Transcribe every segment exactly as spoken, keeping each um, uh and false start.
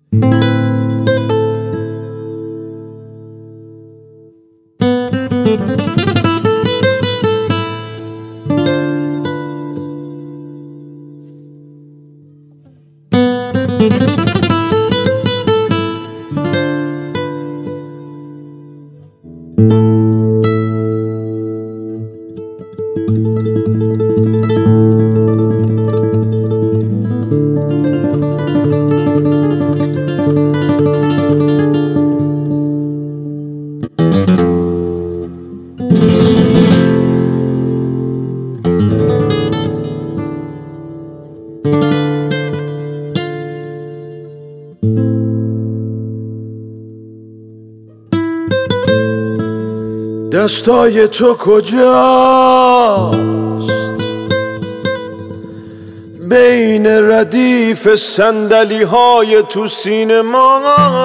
دستای تو کجاست بین ردیف صندلی های تو سینما؟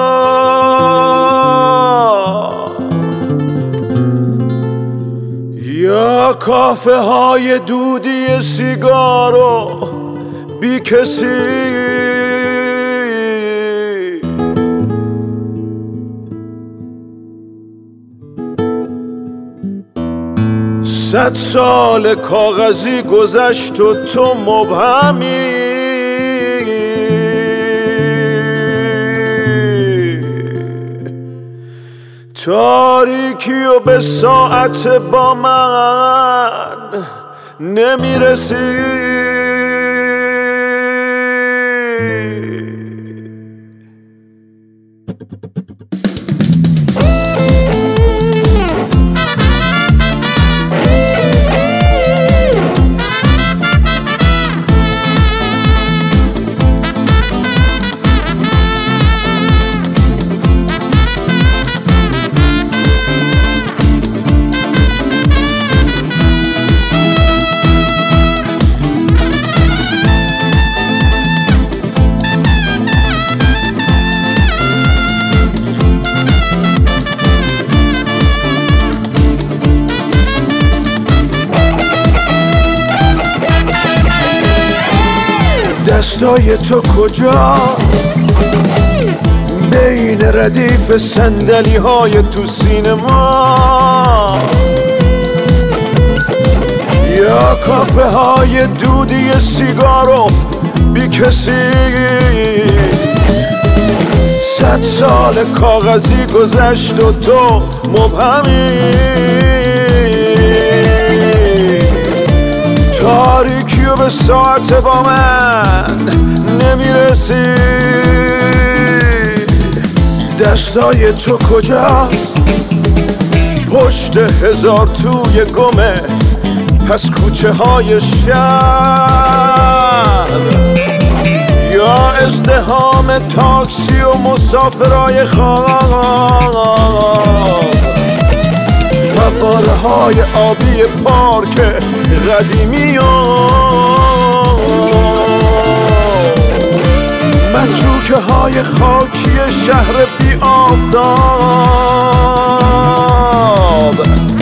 یا کافه های دودی سیگارو بی کسی؟ صد سال کاغذی گذشت و تو مبهمی. تاریکی و به ساعت با من نمیرسی. دستای تو کجاست بین ردیف صندلی های تو سینما؟ یا کافه های دودی سیگارو بی کسی؟ صد سال کاغذی گذشت و تو مبهمی. تاریکی و به ساعت با من نمیرسی. دستای تو کجاست پشت هزار توی گمه پس کوچه های شهر؟ یا ازدحام تاکسی و مسافرای خواب؟ فواره های آبی پارک قدیمی و متروکه های خاکی شهر بی آفتاب؟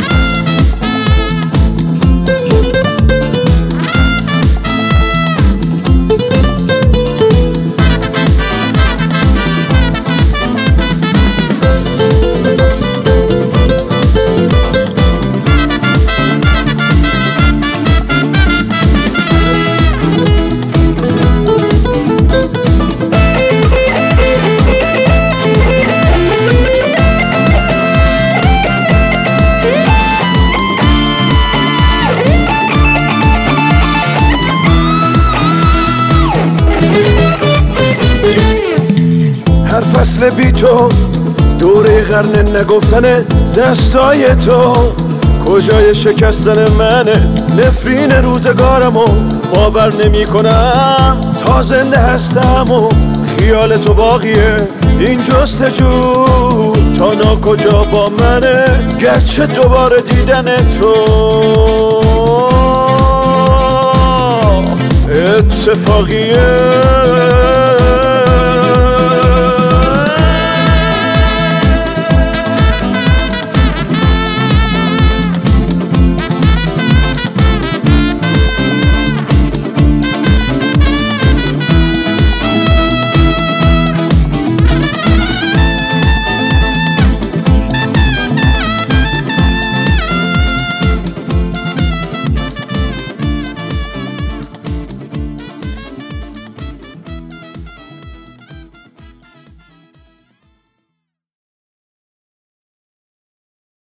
هر فصل بی تو دوره قرن نگفتن دستای تو کجای شکستن منه. نفرین روزگارمو باور نمی کنم تا زنده هستم و خیال تو باقیه. این جستجو تا ناکجا با منه گرچه دوباره دیدن تو اتفاقیه.